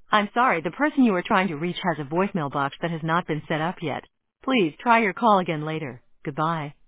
I'm sorry, the person you are trying to reach has a voicemail box that has not been set up yet. Please try your call again later. Goodbye.